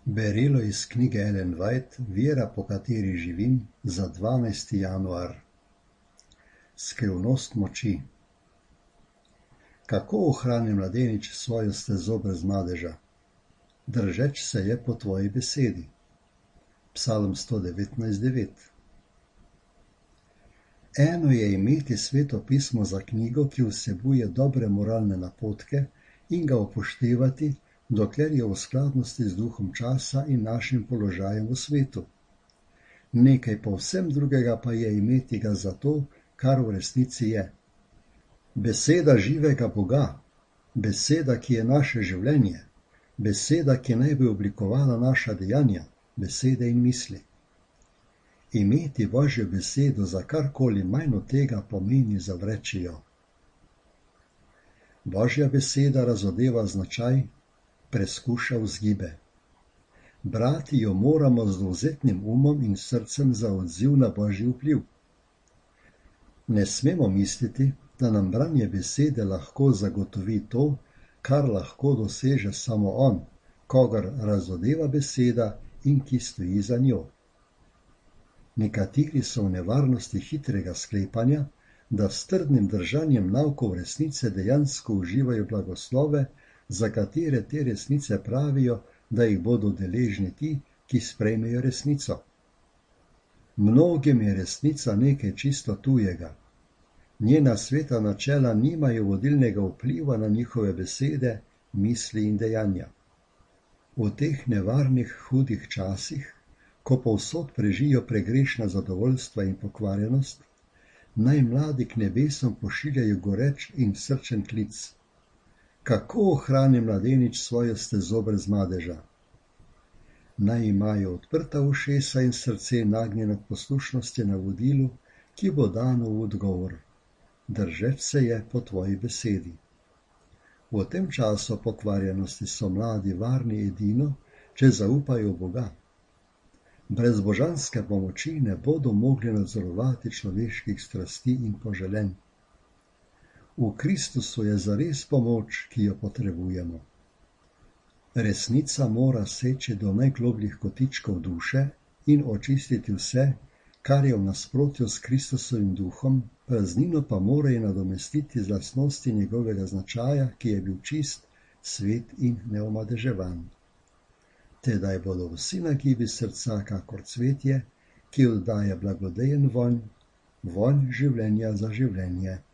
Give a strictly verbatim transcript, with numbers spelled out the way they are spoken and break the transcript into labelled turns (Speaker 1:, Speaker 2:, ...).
Speaker 1: Berilo iz knjige Ellen White Vera, po kateri živim, za dvanajsti januar. Skrivnost moči. Kako ohrani mladenič svojo stezo brez madeža? Držeč se je po tvoji besedi. Psalm sto devetnajst devet. Eno je imeti Sveto pismo za knjigo, ki vsebuje dobre moralne napotke, in ga upoštevati, dokler je v skladnosti z duhom časa in našim položajem v svetu. Nekaj povsem drugega pa je imeti ga za to, kar v resnici je. Beseda živega Boga, beseda, ki je naše življenje, beseda, ki naj bi oblikovala naša dejanja, besede in misli. Imeti Božjo besedo za karkoli manj od tega pomeni zavreči jo. Božja beseda razodeva značaj, preskuša vzgibe. Brati jo moramo z dovzetnim umom in srcem za odziv na Božji vpliv. Ne smemo misliti, da nam branje besede lahko zagotovi to, kar lahko doseže samo on, kogar razodeva beseda in ki stoji za njo. Nekateri so v nevarnosti hitrega sklepanja, da s trdnim držanjem naukov resnice dejansko uživajo blagoslove, za katere te resnice pravijo, da jih bodo deležni ti, ki sprejmejo resnico. Mnogim je resnica nekaj čisto tujega. Njena sveta načela nimajo vodilnega vpliva na njihove besede, misli in dejanja. V teh nevarnih, hudih časih, ko povsod prežijo pregrešna zadovoljstva in pokvarjenost, naj mladi k nebesom pošiljajo goreč in srčen klic. Kako ohrani mladenič svojo stezo brez madeža? Naj imajo odprta ušesa in srce nagnjeno k poslušnosti navodilu, ki bo dano v odgovor. Držeč se je po tvoji besedi. V tem času pokvarjenosti so mladi varni edino, če zaupajo v Boga. Brez božanske pomoči ne bodo mogli nadzorovati človeških strasti in poželenj. V Kristusu je zares pomoč, ki jo potrebujemo. Resnica mora seči do najglobljih kotičkov duše in očistiti vse, kar je v nasprotju s Kristusovim duhom, praznino pa mora nadomestiti z lastnosti njegovega značaja, ki je bil čist, svet in neomadeževan. Tedaj bodo vsi nagibi srca kakor cvetje, ki oddaja blagodejen vonj, vonj življenja za življenje.